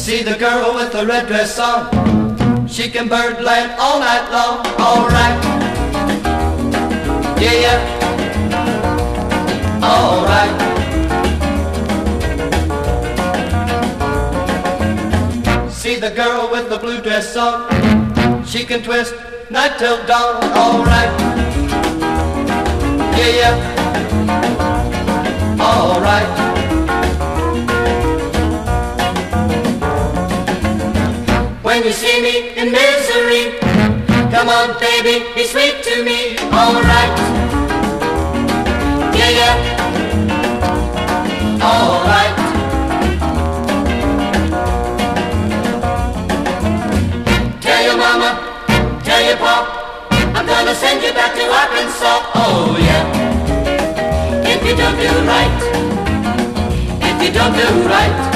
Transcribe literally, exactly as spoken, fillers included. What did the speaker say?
See the girl with the red dress on, she can birdland all night long. Alright, yeah, yeah, alright. See the girl with the blue dress on, she can twist night till dawn. Alright, yeah, yeah, alright. When you see me in misery, come on baby, be sweet to me. Alright, yeah, yeah, alright. Tell your mama, tell your pop, I'm gonna send you back to Arkansas. Oh yeah, if you don't do right, if you don't do right.